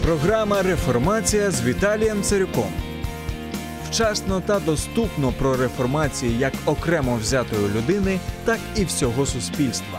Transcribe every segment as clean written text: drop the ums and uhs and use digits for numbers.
Програма «Реформація» з Віталієм Царюком. Вчасно та доступно про реформацію як окремо взятої людини, так і всього суспільства.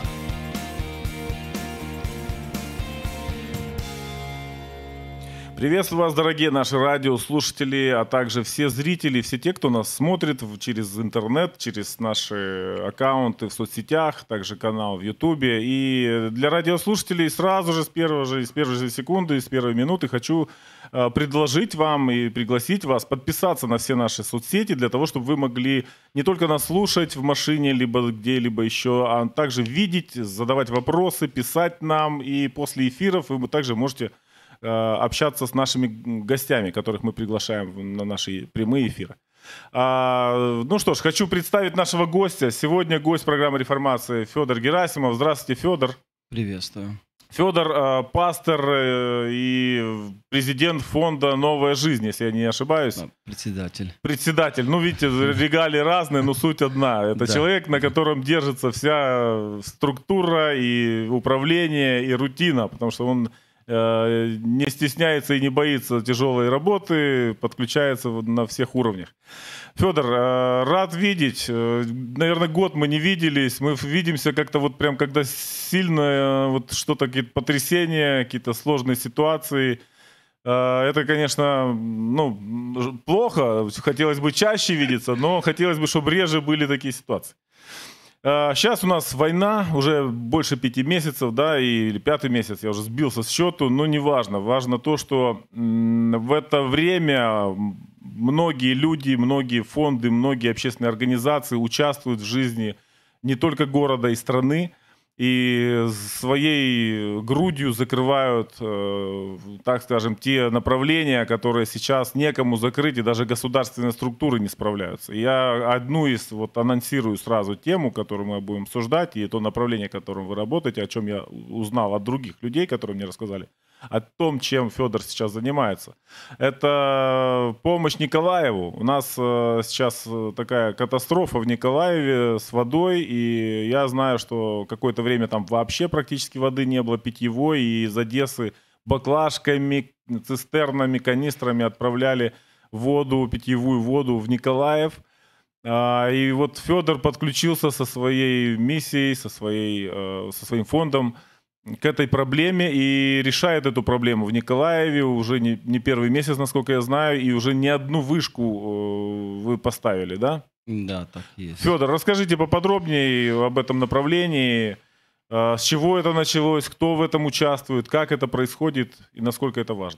Приветствую вас, дорогие наши радиослушатели, а также все зрители, все те, кто нас смотрит через интернет, через наши аккаунты в соцсетях, также канал в Ютубе. И для радиослушателей сразу же с первой же секунды, с первой минуты хочу предложить вам и пригласить вас подписаться на все наши соцсети для того, чтобы вы могли не только нас слушать в машине, либо где-либо еще, а также видеть, задавать вопросы, писать нам. И после эфиров вы также можете общаться с нашими гостями, которых мы приглашаем на наши прямые эфиры. Ну что ж, хочу представить нашего гостя. Сегодня гость программы «Реформация» Федор Герасимов. Здравствуйте, Федор. Приветствую. Федор – пастор и президент фонда «Новая жизнь», если я не ошибаюсь. Председатель. Председатель. Ну, видите, регалии разные, но суть одна. Это человек, на котором держится вся структура и управление, и рутина, потому что он не стесняется и не боится тяжелой работы, подключается на всех уровнях. Федор, рад видеть. Наверное, год мы не виделись. Мы видимся как-то вот прям, когда сильно вот что-то, какие-то потрясения, какие-то сложные ситуации. Это, конечно, ну, плохо. Хотелось бы чаще видеться, но хотелось бы, чтобы реже были такие ситуации. Сейчас у нас война, уже больше 5 месяцев, да, или 5-й месяц, я уже сбился с счету, но не важно. Важно то, что в это время многие люди, многие фонды, многие общественные организации участвуют в жизни не только города и страны, и своей грудью закрывают, так скажем, те направления, которые сейчас некому закрыть, и даже государственные структуры не справляются. Я одну из, вот анонсирую сразу тему, которую мы будем обсуждать, и то направление, которым вы работаете, о чем я узнал от других людей, которые мне рассказали, о том, чем Федор сейчас занимается. Это помощь Николаеву. У нас сейчас такая катастрофа в Николаеве с водой, и я знаю, что какое-то время там вообще практически воды не было питьевой, и из Одессы баклажками, цистернами, канистрами отправляли воду, питьевую воду в Николаев. И вот Федор подключился со своей миссией, со своим фондом к этой проблеме и решает эту проблему в Николаеве уже не первый месяц, насколько я знаю, и уже не одну вышку вы поставили, да? Да, так есть. Федор, расскажите поподробнее об этом направлении, с чего это началось, кто в этом участвует, как это происходит и насколько это важно.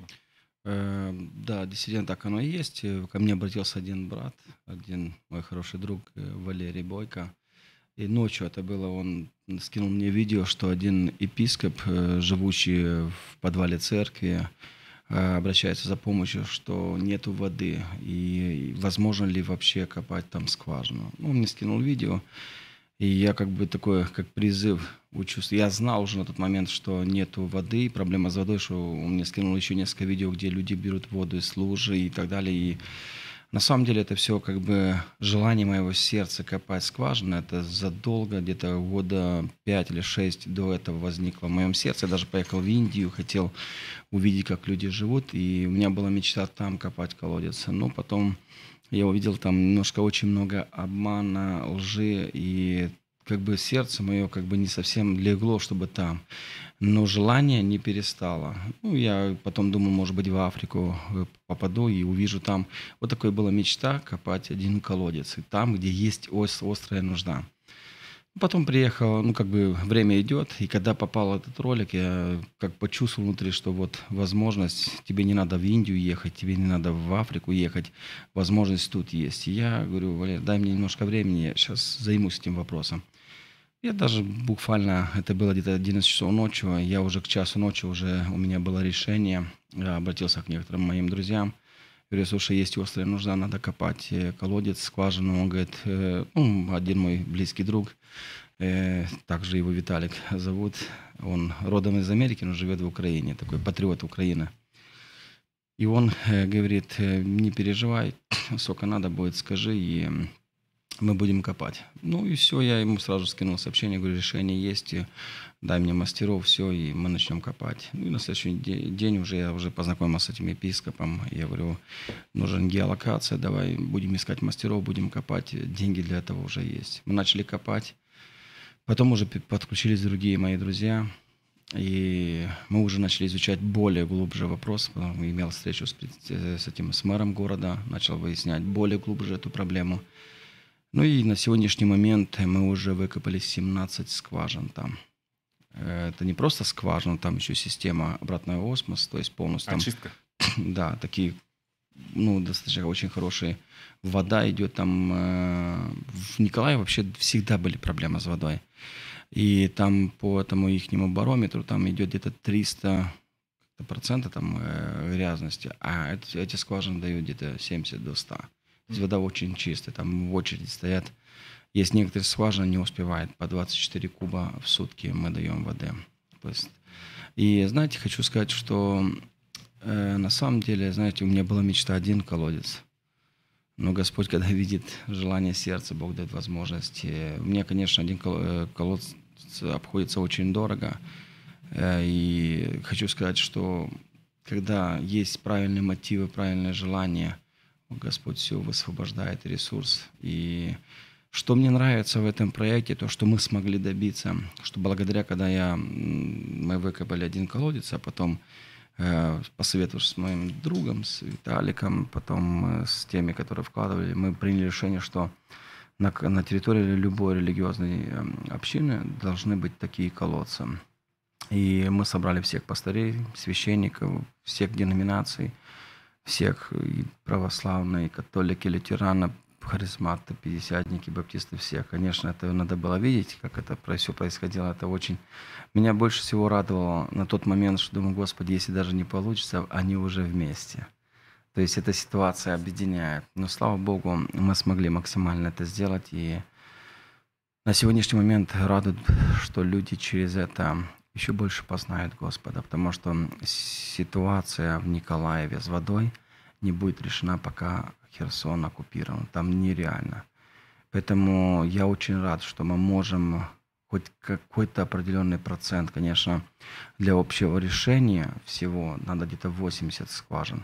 Да, действительно так оно и есть. Ко мне обратился один брат, один мой хороший друг, Валерий Бойко. И ночью это было, он скинул мне видео, что один епископ, живущий в подвале церкви, обращается за помощью, что нету воды, и возможно ли вообще копать там скважину. Он мне скинул видео, и я как бы такой, как призыв учусь. Я знал уже на тот момент, что нету воды, проблема с водой, что он мне скинул еще несколько видео, где люди берут воду из лужи и так далее, и на самом деле это все как бы желание моего сердца копать скважину. Это задолго, где-то года 5 или 6 до этого возникло в моем сердце. Я даже поехал в Индию, хотел увидеть, как люди живут. И у меня была мечта там копать колодец. Но потом я увидел там немножко очень много обмана, лжи. И как бы сердце мое как бы не совсем легло, чтобы там. Но желание не перестало. Ну, я потом думал, может быть, в Африку попаду и увижу там. Вот такая была мечта — копать один колодец. И там, где есть острая нужда. Потом приехал, ну, как бы время идет. И когда попал этот ролик, я как почувствовал внутри, что вот возможность, тебе не надо в Индию ехать, тебе не надо в Африку ехать, возможность тут есть. И я говорю: Валер, дай мне немножко времени, я сейчас займусь этим вопросом. Я даже буквально, это было где-то 11 часов ночи, я уже к часу ночи уже у меня было решение, я обратился к некоторым моим друзьям, говорю: слушай, есть острая нужда, надо копать колодец, скважину. Он говорит, ну, один мой близкий друг, также его Виталик зовут, он родом из Америки, но живет в Украине, такой патриот Украины. И он говорит: не переживай, сколько надо будет, скажи, и мы будем копать. Ну и все, я ему сразу скинул сообщение, говорю, решение есть, и дай мне мастеров, все, и мы начнем копать. Ну и на следующий день я уже познакомился с этим епископом, я говорю, нужен геолокация, давай будем искать мастеров, будем копать, деньги для этого уже есть. Мы начали копать, потом уже подключились другие мои друзья, и мы уже начали изучать более глубже вопрос, потом имел встречу с мэром города, начал выяснять более глубже эту проблему. Ну и на сегодняшний момент мы уже выкопали 17 скважин там. Это не просто скважина, там еще система обратного осмоса, то есть полностью там... Очистка. Да, такие, ну, достаточно очень хорошие. Вода идет там... В Николаеве вообще всегда были проблемы с водой. И там по этому ихнему барометру там идет где-то 300% там грязности, а эти скважины дают где-то 70 до 100. То есть вода очень чистая, там в очереди стоят. Есть некоторые скважины, не успевают, по 24 куба в сутки мы даем воды. То есть, и знаете, хочу сказать, что на самом деле, знаете, у меня была мечта один колодец. Но Господь, когда видит желание сердца, Бог дает возможность. Мне, конечно, один колодец обходится очень дорого. И хочу сказать, что когда есть правильные мотивы, правильное желание, Господь все высвобождает ресурс. И что мне нравится в этом проекте, то, что мы смогли добиться, что благодаря, когда мы выкопали один колодец, а потом посоветовавшись с моим другом, с Виталиком, потом с теми, которые вкладывали, мы приняли решение, что на территории любой религиозной общины должны быть такие колодцы. И мы собрали всех пастырей, священников, всех деноминаций, всех и православные, и католики, лютераны, харизматы, пятидесятники, баптисты, всех. Конечно, это надо было видеть, как это все происходило. Это очень... Меня больше всего радовало на тот момент, что думаю, Господи, если даже не получится, они уже вместе. То есть эта ситуация объединяет. Но, слава Богу, мы смогли максимально это сделать. И на сегодняшний момент радует, что люди через это еще больше познают Господа, потому что ситуация в Николаеве с водой не будет решена, пока Херсон оккупирован. Там нереально. Поэтому я очень рад, что мы можем хоть какой-то определенный процент, конечно, для общего решения всего надо где-то 80 скважин.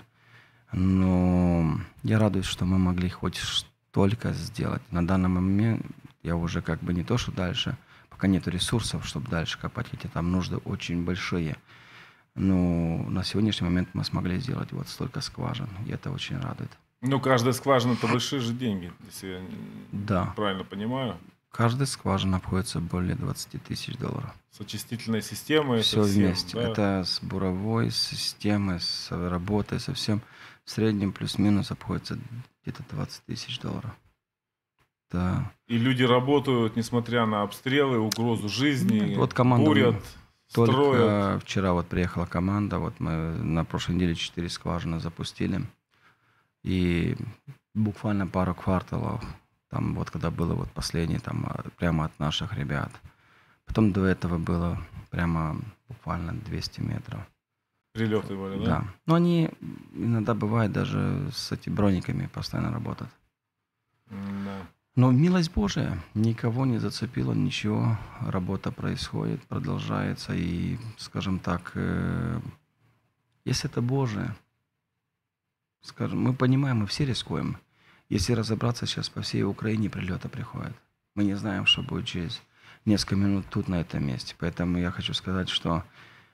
Но я радуюсь, что мы могли хоть столько сделать. На данный момент я уже как бы не то, что дальше, пока нет ресурсов, чтобы дальше копать, хотя там нужды очень большие. Но на сегодняшний момент мы смогли сделать вот столько скважин, и это очень радует. Ну, каждая скважина – это большие же деньги, если я правильно понимаю. Каждая скважина обходится более 20 тысяч $. С очистительной системой? Все вместе. Да? Это с буровой, с системой, с работой, со всем. В среднем плюс-минус обходится где-то 20 тысяч $. Да. И люди работают, несмотря на обстрелы, угрозу жизни, вот команда бурят, только строят. Вчера вот приехала команда, вот мы на прошлой неделе 4 скважины запустили. И буквально пару кварталов, там вот когда было вот последний, там прямо от наших ребят. Потом до этого было прямо буквально 200 метров. Прилеты были, да? Да. Но они иногда бывает даже с этими брониками постоянно работают. Да. Но милость Божия, никого не зацепила, ничего. Работа происходит, продолжается. И, скажем так, если это Божие, скажем, мы понимаем, мы все рискуем. Если разобраться, сейчас по всей Украине прилеты приходят. Мы не знаем, что будет через несколько минут тут, на этом месте. Поэтому я хочу сказать, что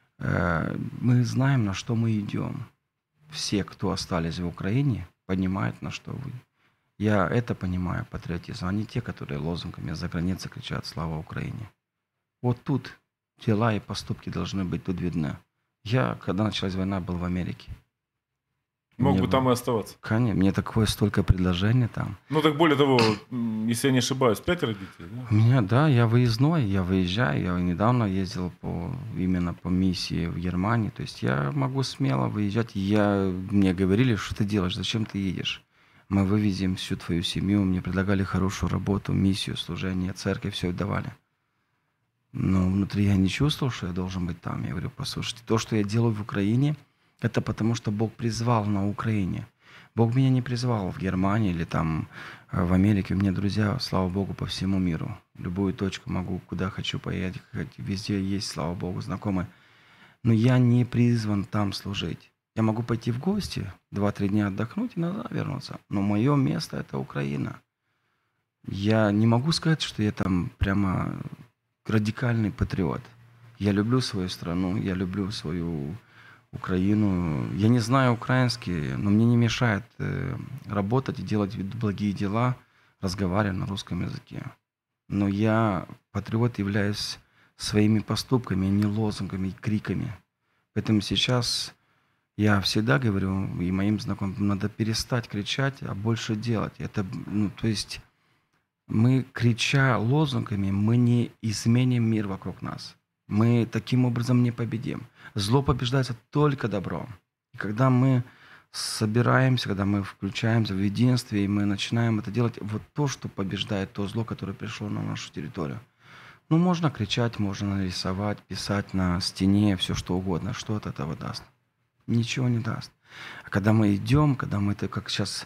мы знаем, на что мы идем. Все, кто остались в Украине, понимают, на что вы. Я это понимаю, патриотизм, а не те, которые лозунгами за границей кричат «Слава Украине». Вот тут дела и поступки должны быть тут видны. Я, когда началась война, был в Америке. Мог бы там и оставаться. Конечно, мне такое столько предложений там. Ну так более того, если я не ошибаюсь, 5 детей, да? У меня, да, я выездной, я выезжаю. Я недавно ездил именно по миссии в Германии. То есть я могу смело выезжать. Мне говорили, что ты делаешь, зачем ты едешь? Мы вывезем всю твою семью. Мне предлагали хорошую работу, миссию, служение, церковь, все давали. Но внутри я не чувствовал, что я должен быть там. Я говорю, послушайте, то, что я делаю в Украине, это потому, что Бог призвал на Украине. Бог меня не призвал в Германии или там в Америке. У меня друзья, слава Богу, по всему миру. Любую точку могу, куда хочу поехать. Везде есть, слава Богу, знакомые. Но я не призван там служить. Я могу пойти в гости, 2-3 дня отдохнуть и назад вернуться. Но мое место – это Украина. Я не могу сказать, что я там прямо радикальный патриот. Я люблю свою страну, я люблю свою Украину. Я не знаю украинский, но мне не мешает работать и делать благие дела, разговаривая на русском языке. Но я патриот являюсь своими поступками, а не лозунгами и криками. Поэтому сейчас я всегда говорю и моим знакомым, надо перестать кричать, а больше делать. Это, то есть мы, крича лозунгами, мы не изменим мир вокруг нас. Мы таким образом не победим. Зло побеждается только добром. И когда мы собираемся, когда мы включаемся в единстве, и мы начинаем это делать, вот то, что побеждает то зло, которое пришло на нашу территорию. Ну, можно кричать, можно нарисовать, писать на стене, все что угодно. Что от этого даст? Ничего не даст. А когда мы идем, когда мы, как сейчас,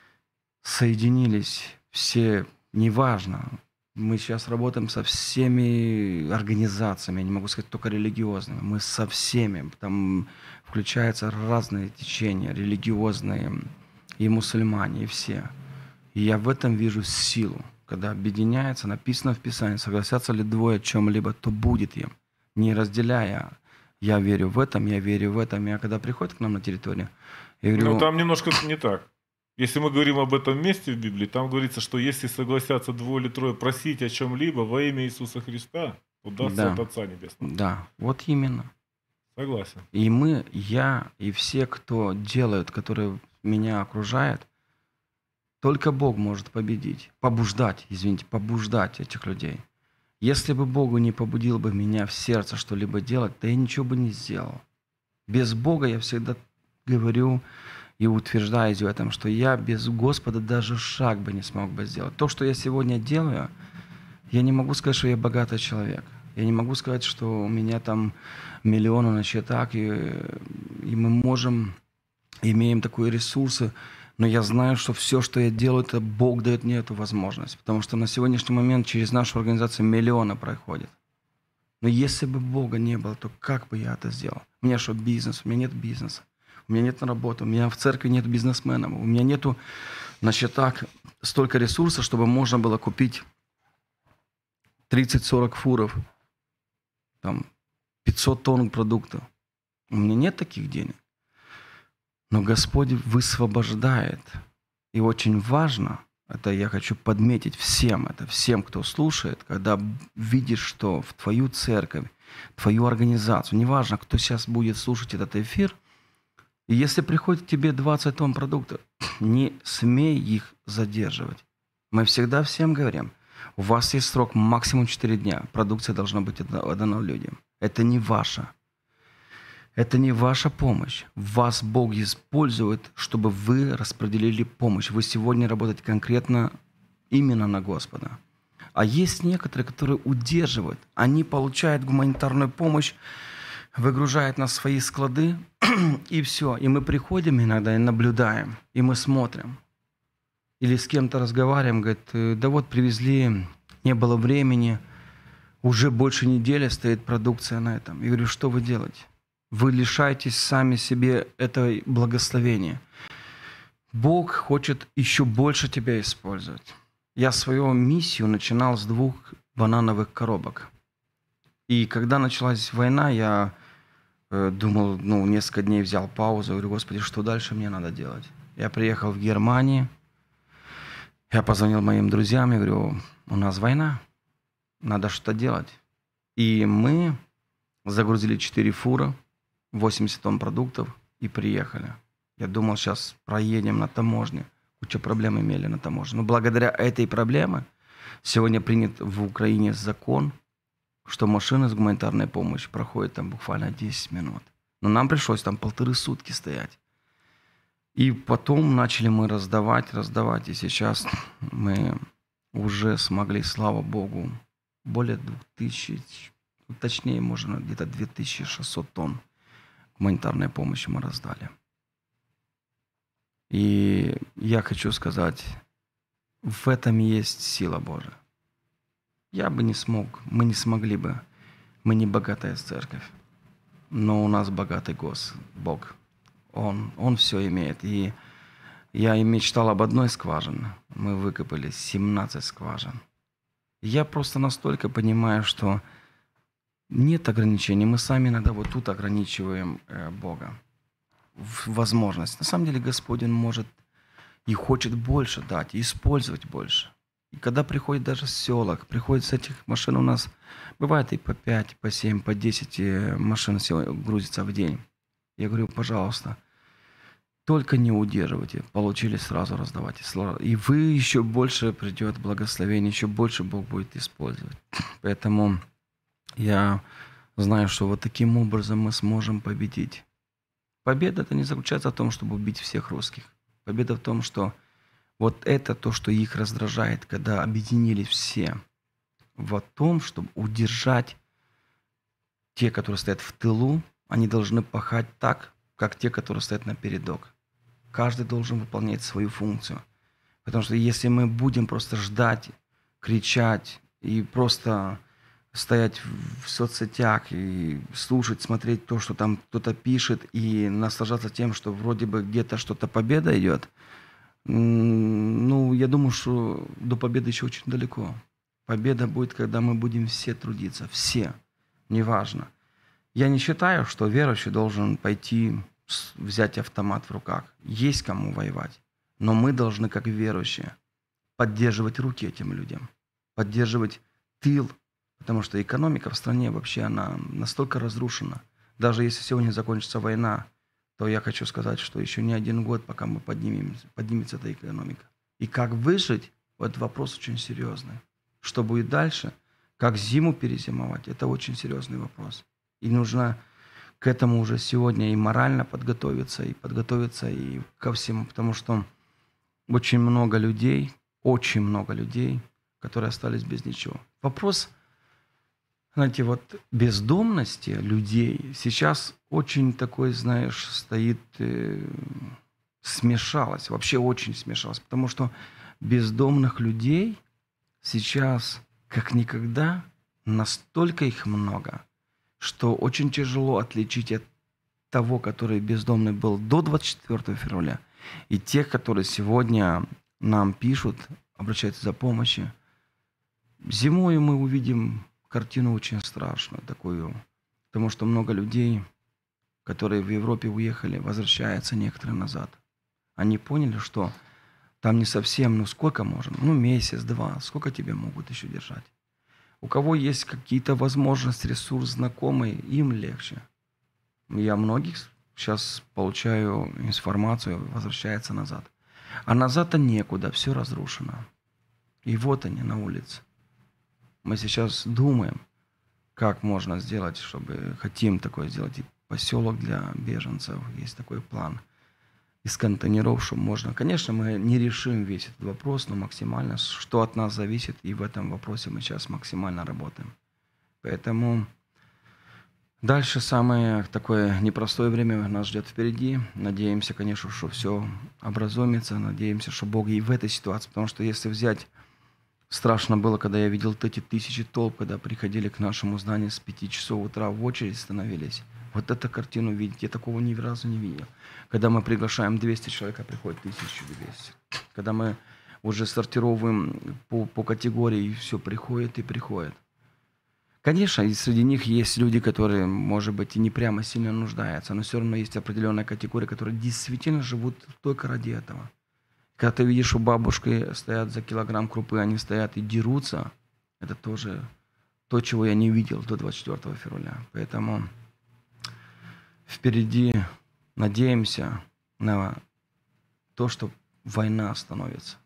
соединились все, неважно, мы сейчас работаем со всеми организациями, я не могу сказать только религиозными, мы со всеми, там включаются разные течения, религиозные, и мусульмане, и все. И я в этом вижу силу. Когда объединяется, написано в Писании, согласятся ли двое о чем-либо, то будет им. Не разделяя, я верю в этом, я верю в этом. Я когда приходит к нам на территорию, я говорю... Ну, там немножко не так. Если мы говорим об этом месте в Библии, там говорится, что если согласятся 2 или 3 просить о чем-либо во имя Иисуса Христа, то дастся от Отца Небесного. Да, вот именно. Согласен. И мы, я и все, кто делают, которые меня окружают, только Бог может побуждать этих людей. Если бы Богу не побудил бы меня в сердце что-либо делать, то я ничего бы не сделал. Без Бога я всегда говорю и утверждаюсь в этом, что я без Господа даже шаг бы не смог бы сделать. То, что я сегодня делаю, я не могу сказать, что я богатый человек. Я не могу сказать, что у меня там миллионы на счетах, и мы имеем такие ресурсы. Но я знаю, что все, что я делаю, это Бог дает мне эту возможность. Потому что на сегодняшний момент через нашу организацию миллионы проходят. Но если бы Бога не было, то как бы я это сделал? У меня что, бизнес? У меня нет бизнеса. У меня нет работы. У меня в церкви нет бизнесменов. У меня нету на счетах столько ресурсов, чтобы можно было купить 30-40 фуров, там, 500 тонн продуктов. У меня нет таких денег. Но Господь высвобождает. И очень важно, это я хочу подметить всем, кто слушает, когда видишь, что в твою церковь, твою организацию, неважно, кто сейчас будет слушать этот эфир, и если приходит к тебе 20 тонн продуктов, не смей их задерживать. Мы всегда всем говорим, у вас есть срок максимум 4 дня, продукция должна быть отдана людям. Это не ваша. Это не ваша помощь. Вас Бог использует, чтобы вы распределили помощь. Вы сегодня работаете конкретно именно на Господа. А есть некоторые, которые удерживают. Они получают гуманитарную помощь, выгружают на свои склады, и все. И мы приходим иногда и наблюдаем, и мы смотрим. Или с кем-то разговариваем, говорит, да вот привезли, не было времени, уже больше недели стоит продукция на этом. Я говорю, что вы делаете? Вы лишаетесь сами себе этого благословения. Бог хочет еще больше тебя использовать. Я свою миссию начинал с 2 банановых коробок. И когда началась война, я думал, несколько дней взял паузу. Говорю, Господи, что дальше мне надо делать? Я приехал в Германию. Я позвонил моим друзьям и говорю, у нас война. Надо что-то делать. И мы загрузили 4 фура, 80 тонн продуктов и приехали. Я думал, сейчас проедем на таможне. Куча проблем имели на таможне. Но благодаря этой проблеме сегодня принят в Украине закон, что машины с гуманитарной помощью проходят там буквально 10 минут. Но нам пришлось там 1,5 сутки стоять. И потом начали мы раздавать. И сейчас мы уже смогли, слава Богу, более 2000, точнее, можно где-то 2600 тонн гуманитарной помощи мы раздали. И я хочу сказать, в этом есть сила Божия. Я бы не смог, мы не смогли бы. Мы не богатая церковь, но у нас богатый Бог. Он все имеет. И я и мечтал об одной скважине. Мы выкопали 17 скважин. Я просто настолько понимаю, что нет ограничений. Мы сами иногда вот тут ограничиваем Бога в возможность. На самом деле Господь, Он может и хочет больше дать, и использовать больше. И когда приходит даже с селок, приходит с этих машин у нас, бывает и по 5, по 7, по 10 машин грузится в день. Я говорю, пожалуйста, только не удерживайте, получили сразу раздавайте. И вы еще больше придет благословение, еще больше Бог будет использовать. Поэтому я знаю, что вот таким образом мы сможем победить. Победа это не заключается в том, чтобы убить всех русских. Победа в том, что вот это то, что их раздражает, когда объединились все, в том, чтобы удержать те, которые стоят в тылу, они должны пахать так, как те, которые стоят на передок. Каждый должен выполнять свою функцию. Потому что если мы будем просто ждать, кричать и просто стоять в соцсетях и слушать, смотреть то, что там кто-то пишет, и наслаждаться тем, что вроде бы где-то что-то победа идет, ну, я думаю, что до победы еще очень далеко. Победа будет, когда мы будем все трудиться. Все. Неважно. Я не считаю, что верующий должен пойти взять автомат в руках. Есть кому воевать. Но мы должны, как верующие, поддерживать руки этим людям. Поддерживать тыл. Потому что экономика в стране вообще, она настолько разрушена. Даже если сегодня закончится война, то я хочу сказать, что еще не один год, пока мы поднимется эта экономика. И как выжить, этот вопрос очень серьезный. Что будет дальше, как зиму перезимовать, это очень серьезный вопрос. И нужно к этому уже сегодня и морально подготовиться и ко всему, потому что очень много людей, которые остались без ничего. Вопрос, знаете, вот бездомности людей сейчас очень такой, знаешь, стоит, смешалось, вообще очень смешалось, потому что бездомных людей сейчас, как никогда, настолько их много, что очень тяжело отличить от того, который бездомный был до 24 февраля, и тех, которые сегодня нам пишут, обращаются за помощью. Зимой мы увидим картину очень страшную такую, потому что много людей, которые в Европе уехали, возвращаются некоторые назад. Они поняли, что там не совсем, ну сколько можно, ну месяц-два, сколько тебя могут еще держать. У кого есть какие-то возможности, ресурс, знакомый, им легче. Я многих сейчас получаю информацию, возвращается назад. А назад-то некуда, все разрушено. И вот они на улице. Мы сейчас думаем, как можно сделать, хотим такое сделать. И поселок для беженцев, есть такой план. Из контейнеров, чтобы можно. Конечно, мы не решим весь этот вопрос, но максимально, что от нас зависит, и в этом вопросе мы сейчас максимально работаем. Поэтому дальше самое такое непростое время нас ждет впереди. Надеемся, конечно, что все образумится. Надеемся, что Бог и в этой ситуации. Потому что если взять... Страшно было, когда я видел эти тысячи толп, когда приходили к нашему зданию с 5 часов утра, в очередь становились. Вот эту картину видеть, я такого ни разу не видел. Когда мы приглашаем 200 человек, а приходит 1200. Когда мы уже сортировываем по категории, и все приходит и приходит. Конечно, и среди них есть люди, которые, может быть, и не прямо сильно нуждаются, но все равно есть определенная категория, которые действительно живут только ради этого. Когда ты видишь, что бабушки стоят за килограмм крупы, они стоят и дерутся, это тоже то, чего я не видел до 24 февраля. Поэтому впереди надеемся на то, что война остановится.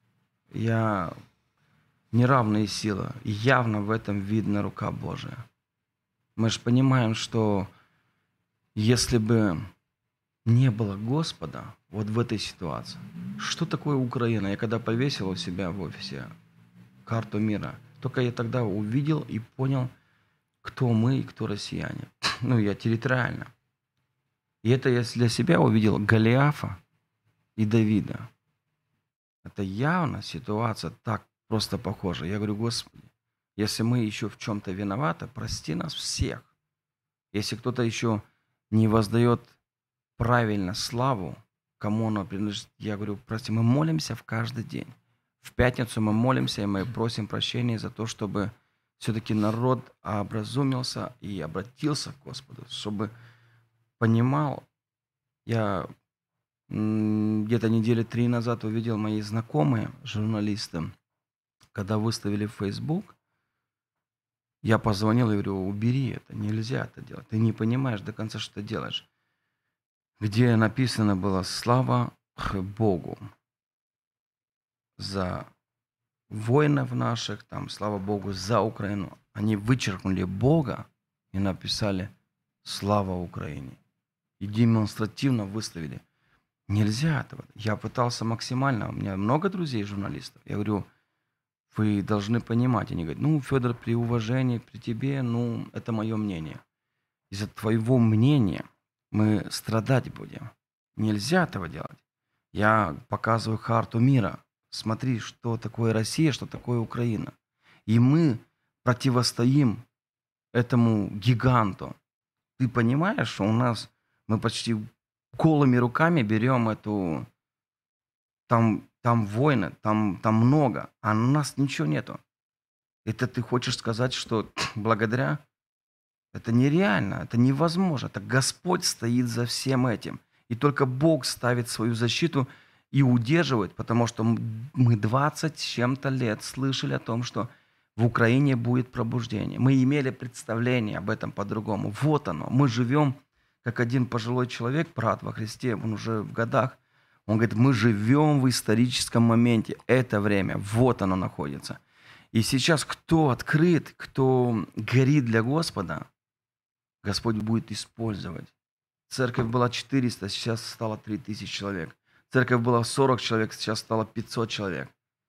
Я неравная сила, и явно в этом видна рука Божия. Мы же понимаем, что если бы не было Господа вот в этой ситуации. Что такое Украина? Я когда повесил у себя в офисе карту мира, только я тогда увидел и понял, кто мы и кто россияне. Ну, я территориально. И это я для себя увидел Голиафа, и Давида. Это явно ситуация так просто похожа. Я говорю, Господи, если мы еще в чем-то виноваты, прости нас всех. Если кто-то еще не воздает правильно славу, кому она принадлежит, я говорю, прости, мы молимся в каждый день. В пятницу мы молимся, и мы просим прощения за то, чтобы все-таки народ образумился и обратился к Господу, чтобы понимал. Я где-то недели 3 назад увидел мои знакомые журналисты, когда выставили в Facebook, я позвонил и говорю, убери это, нельзя это делать. Ты не понимаешь до конца, что ты делаешь. Где написано было «Слава Богу» за воинов наших, там, слава Богу за Украину. Они вычеркнули Бога и написали «Слава Украине». И демонстративно выставили. Нельзя этого. Я пытался максимально. У меня много друзей журналистов. Я говорю, вы должны понимать. Они говорят, ну, Федор, при уважении, при тебе, ну, это мое мнение. Из-за твоего мнения мы страдать будем. Нельзя этого делать. Я показываю карту мира. Смотри, что такое Россия, что такое Украина. И мы противостоим этому гиганту. Ты понимаешь, что у нас мы почти голыми руками берем эту... Там войны, там много, а у нас ничего нету. Это ты хочешь сказать, что благодаря... Это нереально, это невозможно. Это Господь стоит за всем этим. И только Бог ставит свою защиту и удерживает, потому что мы 20 с чем-то лет слышали о том, что в Украине будет пробуждение. Мы имели представление об этом по-другому. Вот оно. Мы живем, как один пожилой человек, брат во Христе, он уже в годах, он говорит, мы живем в историческом моменте. Это время, вот оно находится. И сейчас кто открыт, кто горит для Господа, Господь будет использовать. Церковь была 400, сейчас стало 3000 человек. Церковь была 40 человек, сейчас стало 500 человек.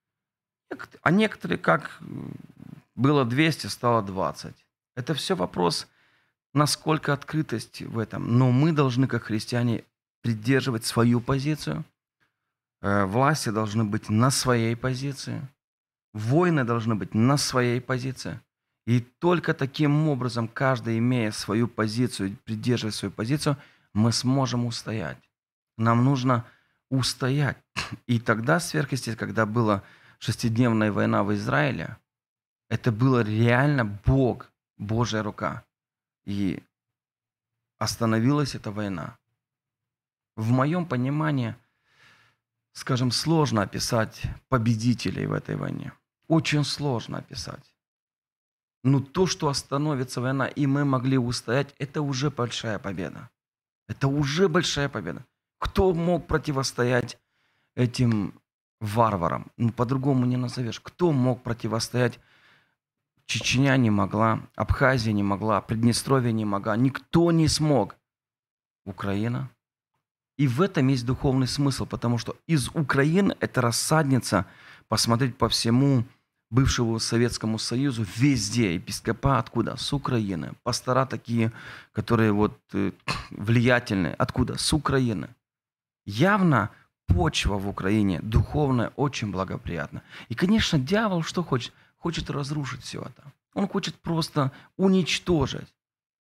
А некоторые, как было 200, стало 20. Это все вопрос, насколько открытость в этом. Но мы должны, как христиане, придерживать свою позицию. Власти должны быть на своей позиции. Воины должны быть на своей позиции. И только таким образом, каждый, имея свою позицию, придерживая свою позицию, мы сможем устоять. Нам нужно устоять. И тогда сверхъестественно, когда была шестидневная война в Израиле, это было реально Бог, Божья рука. И остановилась эта война. В моем понимании, скажем, сложно описать победителей в этой войне. Очень сложно описать. Но то, что остановится война, и мы могли устоять, это уже большая победа. Это уже большая победа. Кто мог противостоять этим варварам? Ну, по-другому не назовешь. Кто мог противостоять? Чечня не могла, Абхазия не могла, Приднестровье не могла. Никто не смог. Украина. И в этом есть духовный смысл, потому что из Украины это рассадница, посмотреть по всему бывшему Советскому Союзу, везде, епископа откуда? С Украины. Пастора такие, которые вот влиятельные. Откуда? С Украины. Явно почва в Украине духовная очень благоприятна. И, конечно, дьявол что хочет? Хочет разрушить все это. Он хочет просто уничтожить.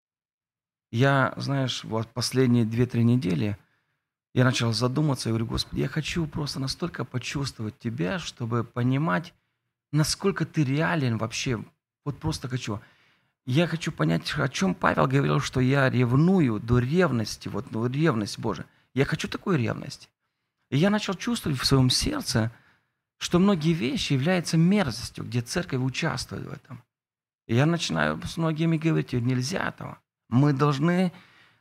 Я, знаешь, вот последние 2-3 недели я начал задуматься и говорю, Господи, я хочу просто настолько почувствовать Тебя, чтобы понимать, насколько Ты реален вообще. Вот просто хочу. Я хочу понять, о чем Павел говорил, что я ревную до ревности, вот ну, ревность Божия. Я хочу такую ревность. И я начал чувствовать в своем сердце, что многие вещи являются мерзостью, где церковь участвует в этом. И я начинаю с многими говорить, нельзя этого. Мы должны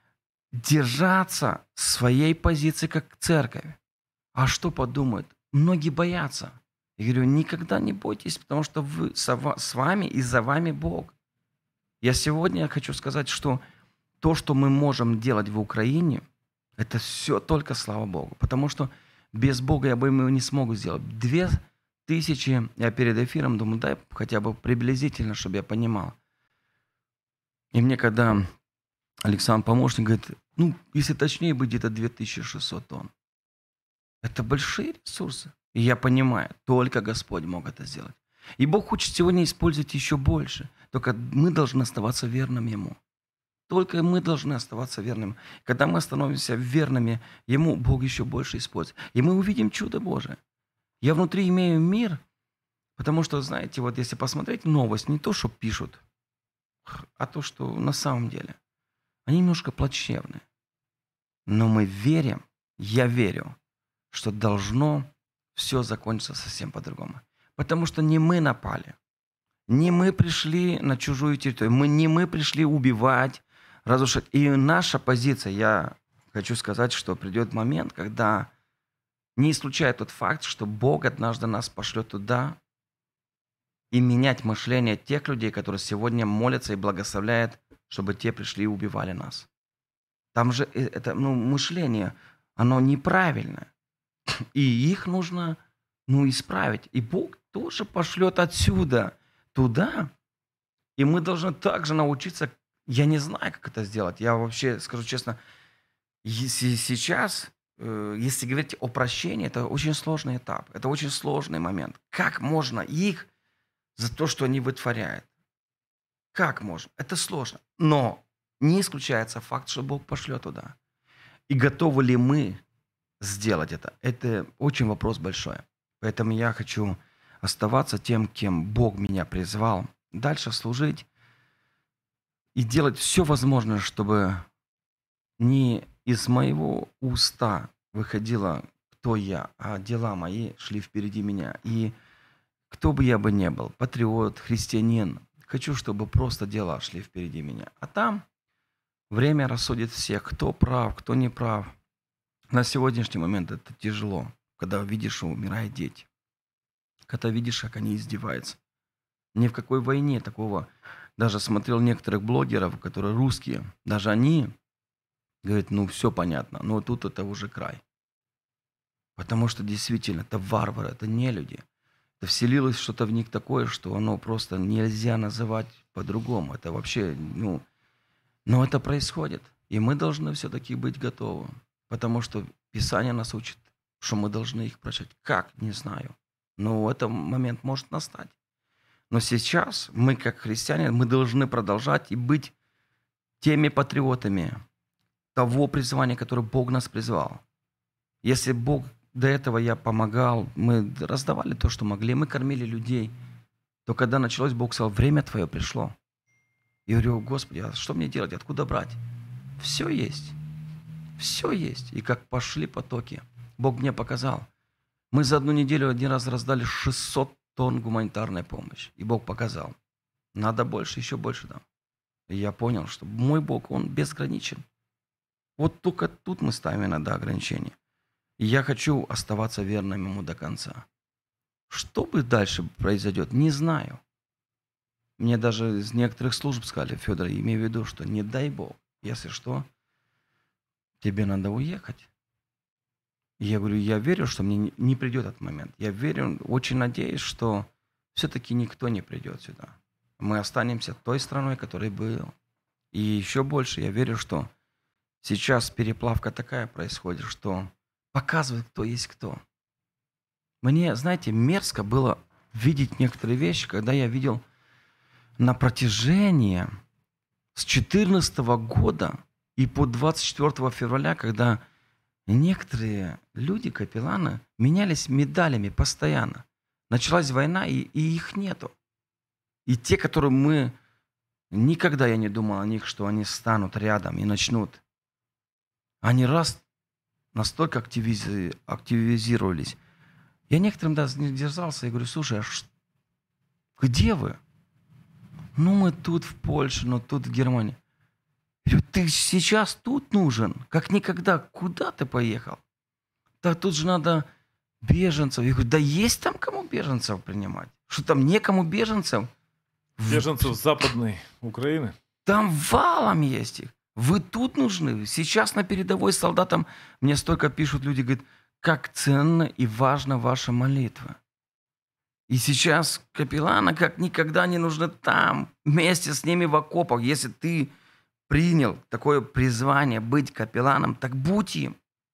держаться своей позиции как церковь. А что подумают? Многие боятся. Я говорю, никогда не бойтесь, потому что вы, с вами и за вами Бог. Я сегодня хочу сказать, что то, что мы можем делать в Украине, это все только слава Богу. Потому что без Бога я бы ему не смогу сделать. 2000, я перед эфиром думаю, дай хотя бы приблизительно, чтобы я понимал. И мне когда Александр помощник говорит, ну, если точнее, будет где-то 2600 тонн. Это большие ресурсы. И я понимаю, только Господь мог это сделать. И Бог хочет сегодня использовать еще больше. Только мы должны оставаться верным Ему. Только мы должны оставаться верными. Когда мы становимся верными Ему, Бог еще больше использует. И мы увидим чудо Божие. Я внутри имею мир, потому что, знаете, вот если посмотреть новость, не то, что пишут, а то, что на самом деле, они немножко плачевные. Но мы верим, я верю, что должно все закончиться совсем по-другому. Потому что не мы напали, не мы пришли на чужую территорию, не мы пришли убивать, разрушать. И наша позиция, я хочу сказать, что придет момент, когда не исключает тот факт, что Бог однажды нас пошлет туда и менять мышление тех людей, которые сегодня молятся и благословляют, чтобы те пришли и убивали нас. Там же это мышление, оно неправильное. И их нужно исправить. И Бог тоже пошлет отсюда туда. И мы должны также научиться. Я не знаю, как это сделать. Я вообще, скажу честно, сейчас, если говорить о прощении, это очень сложный этап. Это очень сложный момент. Как можно их за то, что они вытворяют? Как можно? Это сложно. Но не исключается факт, что Бог пошлет туда. И готовы ли мы сделать это? Это очень вопрос большой. Поэтому я хочу оставаться тем, кем Бог меня призвал, дальше служить и делать все возможное, чтобы не из моего уста выходило, кто я, а дела мои шли впереди меня. И кто бы я бы ни был, патриот, христианин, хочу, чтобы просто дела шли впереди меня. А там время рассудит всех, кто прав, кто не прав. На сегодняшний момент это тяжело, когда видишь, что умирают дети. Когда видишь, как они издеваются. Ни в какой войне такого. Даже смотрел некоторых блогеров, которые русские. Даже они говорят, все понятно, но тут это уже край. Потому что действительно, это варвары, это не люди. Это вселилось что-то в них такое, что оно просто нельзя называть по-другому. Это вообще, но это происходит. И мы должны все-таки быть готовы. Потому что Писание нас учит, что мы должны их прощать. Как? Не знаю. Но этот момент может настать. Но сейчас мы, как христиане, мы должны продолжать и быть теми патриотами того призвания, которое Бог нас призвал. Если Бог до этого я помогал, мы раздавали то, что могли, мы кормили людей, то когда началось, Бог сказал, время твое пришло. И я говорю, Господи, а что мне делать, откуда брать? Все есть. Все есть. И как пошли потоки, Бог мне показал. Мы за одну неделю один раз раздали 600 тонн гуманитарной помощи. И Бог показал. Надо больше, еще больше дам. И я понял, что мой Бог, Он безграничен. Вот только тут мы ставим иногда ограничения. И я хочу оставаться верным Ему до конца. Что бы дальше произойдет, не знаю. Мне даже из некоторых служб сказали, Федор, имей в виду, что не дай Бог, если что, тебе надо уехать. И я говорю, я верю, что мне не придет этот момент. Я верю, очень надеюсь, что все-таки никто не придет сюда. Мы останемся той страной, которой был. И еще больше я верю, что сейчас переплавка такая происходит, что показывает, кто есть кто. Мне, знаете, мерзко было видеть некоторые вещи, когда я видел на протяжении с 2014 года и по 24 февраля, когда некоторые люди, капелланы, менялись медалями постоянно. Началась война, и их нету. И те, которые мы... Никогда я не думал о них, что они станут рядом и начнут. Они раз настолько активизировались. Я некоторым даже не держался и говорю, слушай, где вы? Мы тут в Польше, но тут в Германии. Я говорю, ты сейчас тут нужен, как никогда. Куда ты поехал? Да тут же надо беженцев. Я говорю, да есть там кому беженцев принимать? Что там некому беженцев? Беженцев с Западной Украины? Там валом есть их. Вы тут нужны. Сейчас на передовой солдатам мне столько пишут люди, говорят, как ценна и важна ваша молитва. И сейчас капелланы как никогда не нужны там, вместе с ними в окопах. Если ты принял такое призвание быть капелланом, так будь им.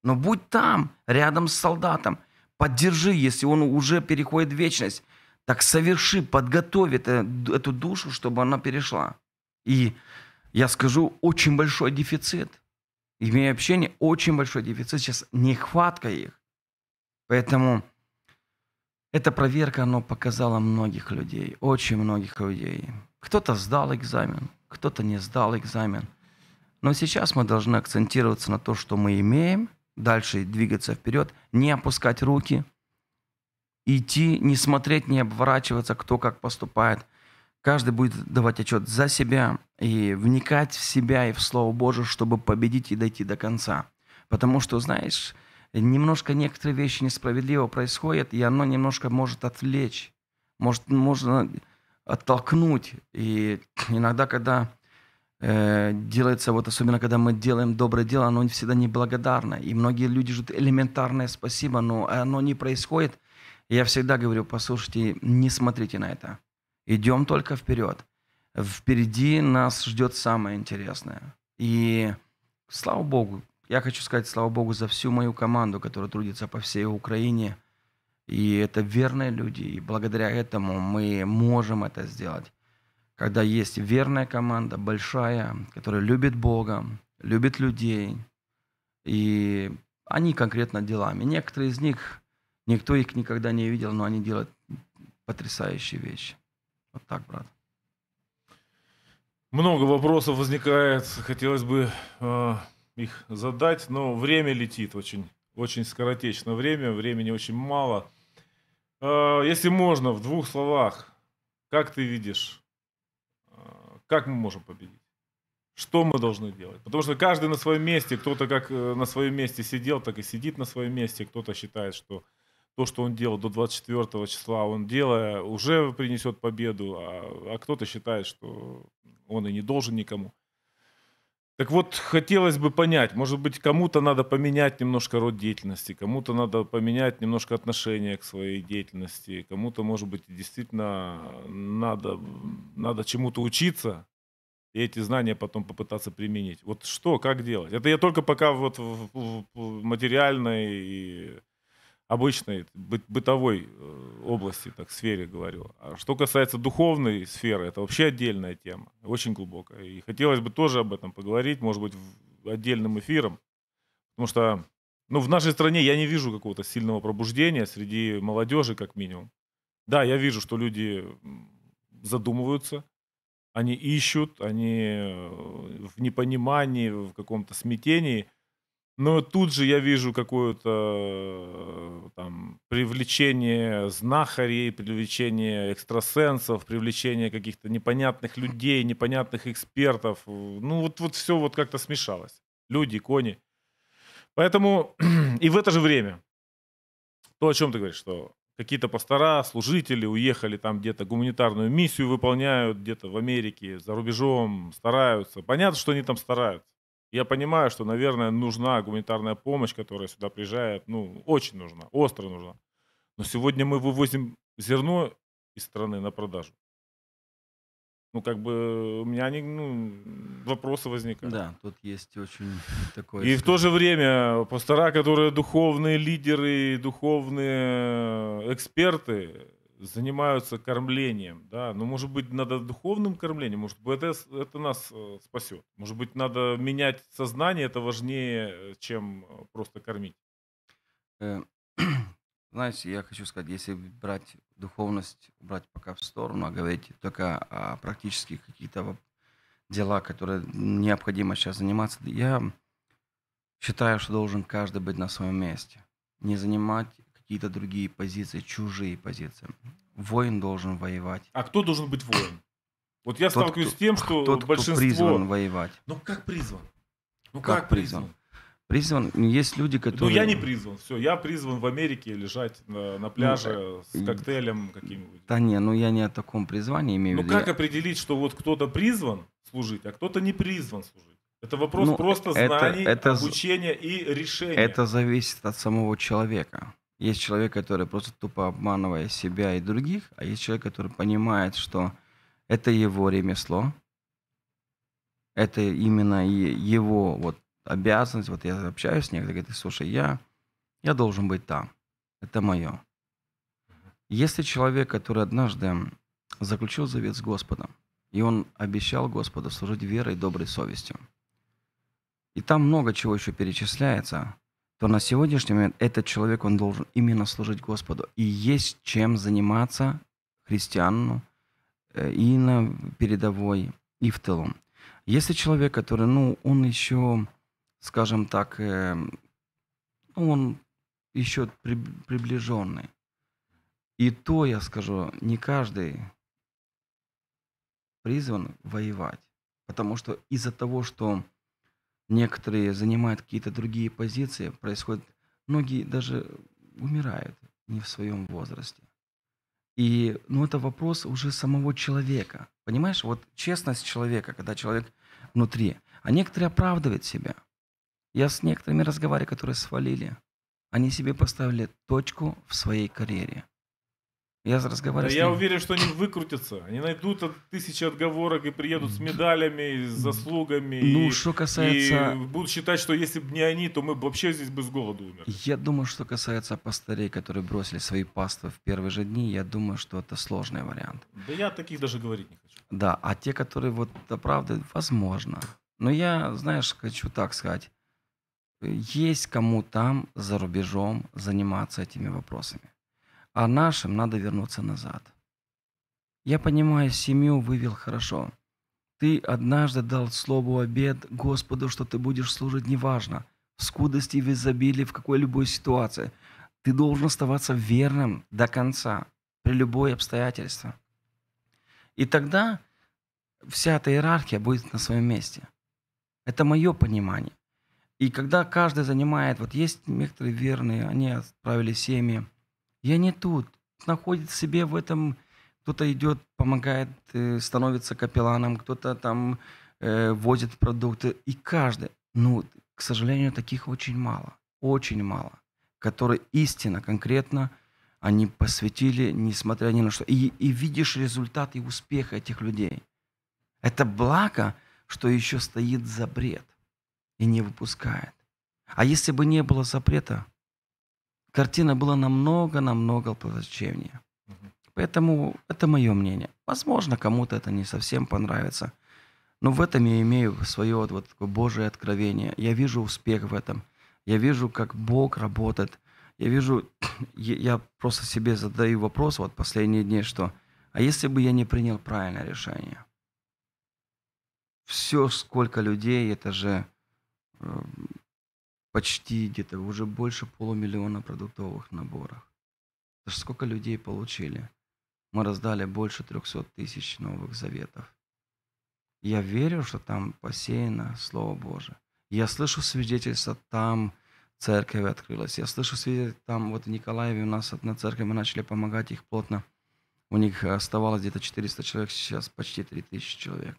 Но будь там, рядом с солдатом, поддержи, если он уже переходит в вечность, так соверши, подготовь эту душу, чтобы она перешла. И я скажу, очень большой дефицит. Имея общение, очень большой дефицит. Сейчас нехватка их. Поэтому эта проверка, она показала многих людей, очень многих людей. Кто-то сдал экзамен, кто-то не сдал экзамен. Но сейчас мы должны акцентироваться на то, что мы имеем, дальше двигаться вперед, не опускать руки, идти, не смотреть, не обворачиваться, кто как поступает. Каждый будет давать отчет за себя и вникать в себя и в Слово Божие, чтобы победить и дойти до конца. Потому что, знаешь, немножко некоторые вещи несправедливо происходят, и оно немножко может отвлечь, можно оттолкнуть. И иногда, когда делается, вот особенно когда мы делаем доброе дело, оно всегда неблагодарно. И многие люди ждут элементарное спасибо, но оно не происходит. И я всегда говорю, послушайте, не смотрите на это. Идем только вперед. Впереди нас ждет самое интересное. И слава Богу, я хочу сказать слава Богу за всю мою команду, которая трудится по всей Украине. И это верные люди. И благодаря этому мы можем это сделать. Когда есть верная команда, большая, которая любит Бога, любит людей. И они конкретно делами. Некоторые из них, никто их никогда не видел, но они делают потрясающие вещи. Вот так, брат. Много вопросов возникает, хотелось бы их задать, но время летит очень, очень скоротечно время, времени очень мало. Если можно, в 2 словах, как ты видишь, как мы можем победить? Что мы должны делать? Потому что каждый на своем месте, кто-то как на своем месте сидел, так и сидит на своем месте, кто-то считает, что то, что он делал до 24 числа, он делая, уже принесет победу, а кто-то считает, что он и не должен никому. Так вот, хотелось бы понять, может быть, кому-то надо поменять немножко род деятельности, кому-то надо поменять немножко отношение к своей деятельности, кому-то, может быть, действительно надо чему-то учиться, и эти знания потом попытаться применить. Вот что, как делать? Это я только пока вот в материальной и обычной бытовой области, так, сфере говорю. А что касается духовной сферы, это вообще отдельная тема, очень глубокая. И хотелось бы тоже об этом поговорить, может быть, отдельным эфиром. Потому что в нашей стране я не вижу какого-то сильного пробуждения среди молодежи, как минимум. Да, я вижу, что люди задумываются, они ищут, они в непонимании, в каком-то смятении. Но тут же я вижу какое-то там привлечение знахарей, привлечение экстрасенсов, привлечение каких-то непонятных людей, непонятных экспертов. Вот все вот как-то смешалось. Люди, кони. Поэтому и в это же время то, о чем ты говоришь, что какие-то пастора, служители уехали там где-то гуманитарную миссию выполняют, где-то в Америке, за рубежом, стараются. Понятно, что они там стараются. Я понимаю, что, наверное, нужна гуманитарная помощь, которая сюда приезжает. Очень нужна, остро нужна. Но сегодня мы вывозим зерно из страны на продажу. У меня вопросы возникают. Да, тут есть очень такое... И в то же время пастора, которые духовные лидеры, духовные эксперты, занимаются кормлением, да, может быть, надо духовным кормлением, может быть, это нас спасет. Может быть, надо менять сознание, это важнее, чем просто кормить. Знаете, я хочу сказать, если брать духовность, брать пока в сторону, а говорить только о практических каких-то дела, которые необходимо сейчас заниматься, я считаю, что должен каждый быть на своем месте. Не занимать какие-то другие позиции, чужие позиции. Воин должен воевать. А кто должен быть воин? Вот я сталкиваюсь с тем, что тот, большинство... кто призван воевать. Как призван? Как призван? Призван, есть люди, которые... я не призван, все, я призван в Америке лежать на пляже с коктейлем каким-нибудь. Да не, я не о таком призвании имею в виду. Как определить, что вот кто-то призван служить, а кто-то не призван служить? Это вопрос просто знаний, обучения и решения. Это зависит от самого человека. Есть человек, который просто тупо обманывает себя и других, а есть человек, который понимает, что это его ремесло, это именно его обязанность, вот я общаюсь с ней, говорит, слушай, я должен быть там, это мое. Если человек, который однажды заключил завет с Господом, и он обещал Господу служить верой и доброй совестью, и там много чего еще перечисляется, то на сегодняшний момент этот человек, он должен именно служить Господу. И есть чем заниматься христианину и на передовой, и в тылу. Если человек, который, он еще, скажем так, он еще приближенный, и то, я скажу, не каждый призван воевать. Потому что из-за того, что некоторые занимают какие-то другие позиции, происходит, многие даже умирают не в своем возрасте. И, это вопрос уже самого человека. Понимаешь, вот честность человека, когда человек внутри, а некоторые оправдывают себя. Я с некоторыми разговариваю, которые свалили. Они себе поставили точку в своей карьере. Я разговариваю с Я ними. уверен, что они выкрутятся. Они найдут 1000 отговорок и приедут с медалями, и с заслугами. Что касается... И будут считать, что если бы не они, то мы бы вообще здесь бы с голоду умерли. Я думаю, что касается пастырей, которые бросили свои паствы в первые же дни, я думаю, что это сложный вариант. Да я таких даже говорить не хочу. Да, а те, которые оправдывают, возможно. Но я, знаешь, хочу так сказать. Есть кому там, за рубежом, заниматься этими вопросами. А нашим надо вернуться назад. Я понимаю, семью вывел хорошо. Ты однажды дал слову обет Господу, что ты будешь служить неважно, в скудости, в изобилии, в какой-либо ситуации. Ты должен оставаться верным до конца, при любой обстоятельстве. И тогда вся эта иерархия будет на своем месте. Это мое понимание. И когда каждый занимает, есть некоторые верные, они отправили семьи, и они тут, находят себе в этом, кто-то идет, помогает, становится капелланом, кто-то там возит продукты. И каждый, к сожалению, таких очень мало, которые истинно, конкретно, они посвятили, несмотря ни на что. И видишь результат и успех этих людей. Это благо, что еще стоит запрет и не выпускает. А если бы не было запрета, картина была намного плачевнее. Поэтому это мое мнение. Возможно, кому-то это не совсем понравится. Но в этом я имею свое такое Божие откровение. Я вижу успех в этом. Я вижу, как Бог работает. Я просто себе задаю вопрос последние дни, что а если бы я не принял правильное решение? Все, сколько людей, это же почти где-то уже больше 500 000 продуктовых наборов. Это ж сколько людей получили. Мы раздали больше 300 000 Новых Заветов. Я верю, что там посеяно Слово Божие. Я слышу свидетельства, там церковь открылась. Я слышу свидетельства, там в Николаеве у нас одна церковь, мы начали помогать их плотно. У них оставалось где-то 400 человек, сейчас почти 3000 человек.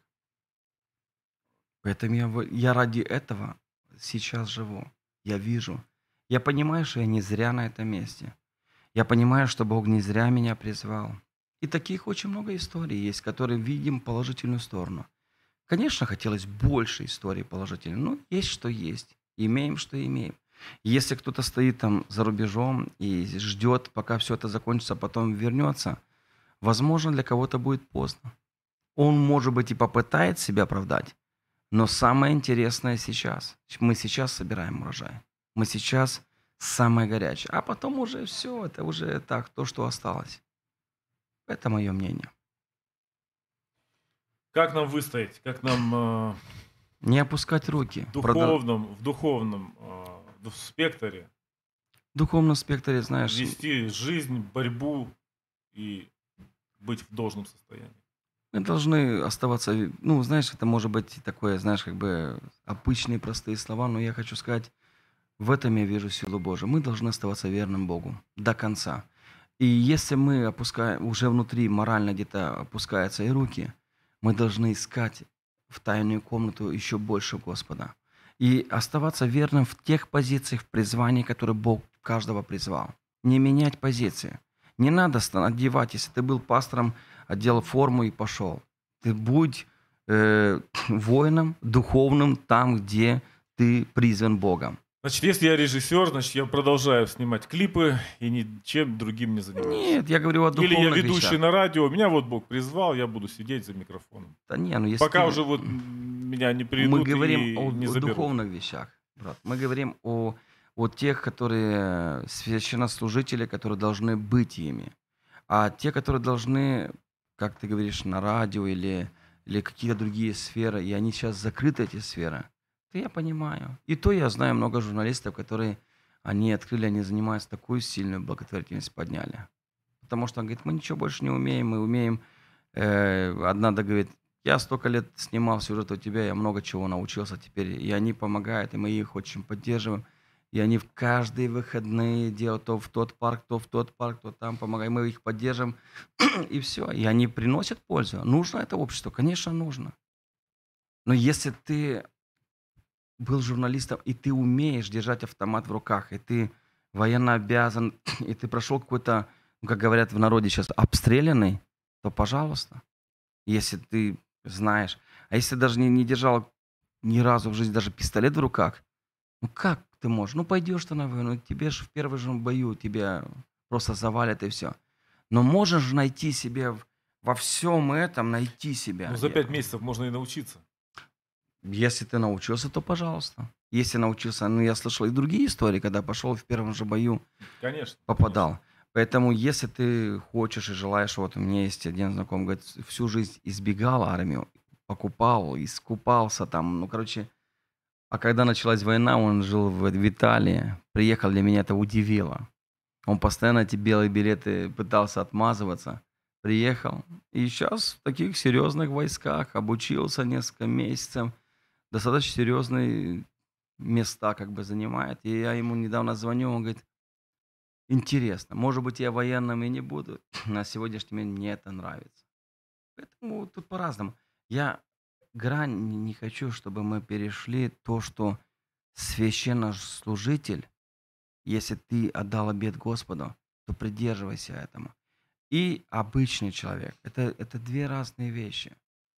Поэтому я ради этого сейчас живу. Я вижу. Я понимаю, что я не зря на этом месте. Я понимаю, что Бог не зря меня призвал. И таких очень много историй есть, которые видим положительную сторону. Конечно, хотелось больше историй положительных, но есть что есть. Имеем, что имеем. Если кто-то стоит там за рубежом и ждет, пока все это закончится, а потом вернется, возможно, для кого-то будет поздно. Он, может быть, и попытает себя оправдать, но самое интересное сейчас. Мы сейчас собираем урожай. Мы сейчас самое горячее. А потом уже все, это уже так, то, что осталось. Это мое мнение. Как нам выстоять? Как нам Не опускать руки. в духовном спектре В духовном спектре, знаешь, вести жизнь, борьбу и быть в должном состоянии? мы должны оставаться, знаешь, это может быть такое, знаешь, как бы обычные простые слова, но я хочу сказать, в этом я вижу силу Божию. Мы должны оставаться верным Богу до конца. И если мы опускаем, уже внутри морально где-то опускаются и руки, мы должны искать в тайную комнату еще больше Господа. И оставаться верным в тех позициях, в призвании, которые Бог каждого призвал. Не менять позиции. Не надо одевать, если ты был пастором, одел форму и пошел. Ты будь воином духовным там, где ты призван Богом. Значит, если я режиссер, значит, я продолжаю снимать клипы и ничем другим не занимаюсь. Нет, я говорю о Или духовных я ведущий вещах. на радио, меня вот Бог призвал, я буду сидеть за микрофоном. Да не, ну если Пока ты- уже вот меня не мы придут говорим и о не заберут. духовных вещах, брат. Мы говорим о тех, которые священнослужители, которые должны быть ими. А те, которые должны, как ты говоришь, на радио или какие-то другие сферы, и они сейчас закрыты, эти сферы, то я понимаю. И то я знаю много журналистов, которые они открыли, они занимаются такую сильную благотворительность, подняли. Потому что он говорит, мы ничего больше не умеем, мы умеем... одна говорит, я столько лет снимал сюжет у тебя, я много чего научился теперь. И они помогают, и мы их очень поддерживаем. И они в каждые выходные делают то в тот парк, то там помогаем, мы их поддержим. И все. И они приносят пользу. Нужно это общество? Конечно, нужно. Но если ты был журналистом, и ты умеешь держать автомат в руках, и ты военно обязан, и ты прошел какой-то, ну, как говорят в народе сейчас, обстрелянный, то пожалуйста. Если ты знаешь. А если даже не держал ни разу в жизни даже пистолет в руках, ну как ты можешь? Ну пойдешь ты на войну, тебе же в первом же бою тебя просто завалят и все. Но можешь же найти себе во всем этом, найти себя. Ну, за 5 месяцев можно и научиться. Если ты научился, то пожалуйста. Если научился, ну я слышал и другие истории, когда пошел в первом же бою, Конечно. попадал. Поэтому, если ты хочешь и желаешь, вот у меня есть один знакомый, говорит, всю жизнь избегал армию, покупал, искупался там, ну, короче, а когда началась война, он жил в Италии, приехал, для меня это удивило. Он постоянно эти белые билеты пытался отмазываться, приехал, и сейчас в таких серьезных войсках обучился несколько месяцев, достаточно серьезные места как бы занимает. И я ему недавно звоню, он говорит, интересно, может быть, я военным и не буду, на сегодняшний день мне это нравится. Поэтому тут по-разному. Я не хочу, чтобы мы перешли то, что священнослужитель, если ты отдал обет Господу, то придерживайся этому. И обычный человек. Это две разные вещи.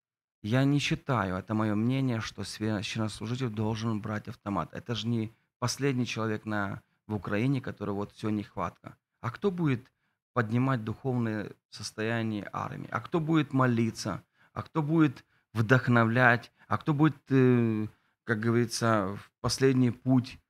Я не считаю, это мое мнение, что священнослужитель должен брать автомат. Это же не последний человек в Украине, который вот все нехватка. А кто будет поднимать духовное состояние армии? А кто будет молиться? А кто будет вдохновлять? А кто будет, как говорится, в последний путь?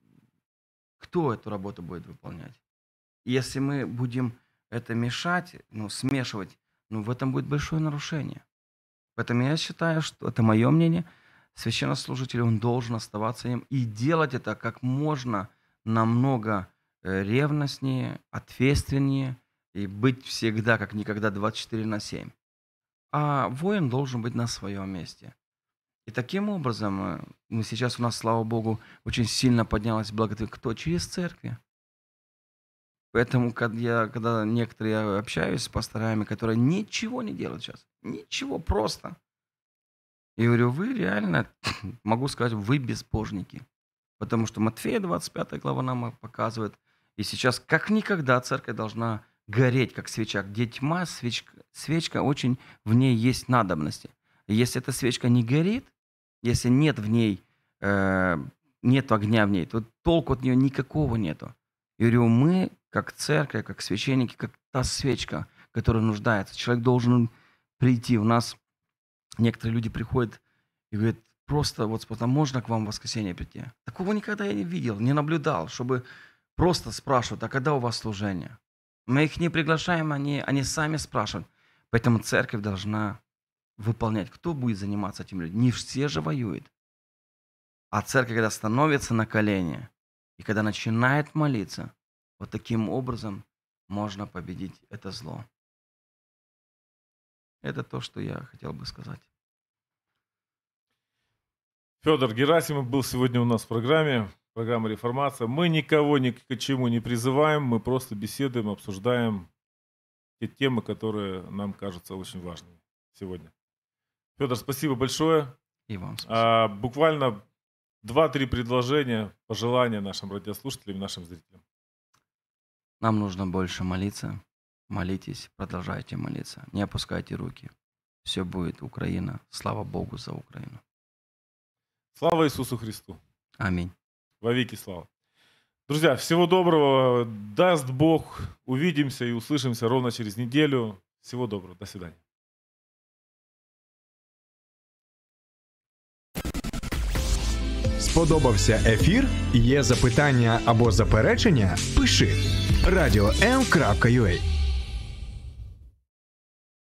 Кто эту работу будет выполнять? Если мы будем это мешать, смешивать, в этом будет большое нарушение. Поэтому я считаю, что это мое мнение, священнослужитель, он должен оставаться им и делать это как можно намного ревностнее, ответственнее и быть всегда, как никогда, 24/7. А воин должен быть на своем месте. И таким образом, сейчас у нас, слава Богу, очень сильно поднялась благотворительность. Кто? Через церкви. Поэтому, когда некоторые общаюсь с пасторами, которые ничего не делают сейчас, ничего, просто. Я говорю, вы реально, могу сказать, вы безбожники. Потому что Матфея 25 глава нам показывает, и сейчас как никогда церковь должна гореть, как свеча. Где тьма, свечка очень, в ней есть надобности. И если эта свечка не горит, если нет в ней, нет огня в ней, то толку от нее никакого нету. Я говорю, мы, как церковь, как священники, как та свечка, которая нуждается. Человек должен прийти. У нас некоторые люди приходят и говорят, просто вот можно к вам в воскресенье прийти? Такого никогда я не видел, не наблюдал, чтобы просто спрашивают, а когда у вас служение? Мы их не приглашаем, они сами спрашивают. Поэтому церковь должна выполнять. Кто будет заниматься этим людьми? Не все же воюют. А церковь, когда становится на колени, и когда начинает молиться, вот таким образом можно победить это зло. Это то, что я хотел бы сказать. Федор Герасимов был сегодня у нас в программе, программа «Реформация». Мы никого ни к чему не призываем, мы просто беседуем, обсуждаем те темы, которые нам кажутся очень важными сегодня. Федор, спасибо большое. И вам спасибо. Буквально 2-3 предложения, пожелания нашим радиослушателям, нашим зрителям. Нам нужно больше молиться. Молитесь, продолжайте молиться. Не опускайте руки. Все будет Украина. Слава Богу за Украину. Слава Иисусу Христу! Аминь. Во веки слава. Друзья, всего доброго. Даст Бог, увидимся и услышимся ровно через неделю. Всего доброго. До свидания. Сподобався ефір? Є запитання або заперечення? Пиши radio.m.ua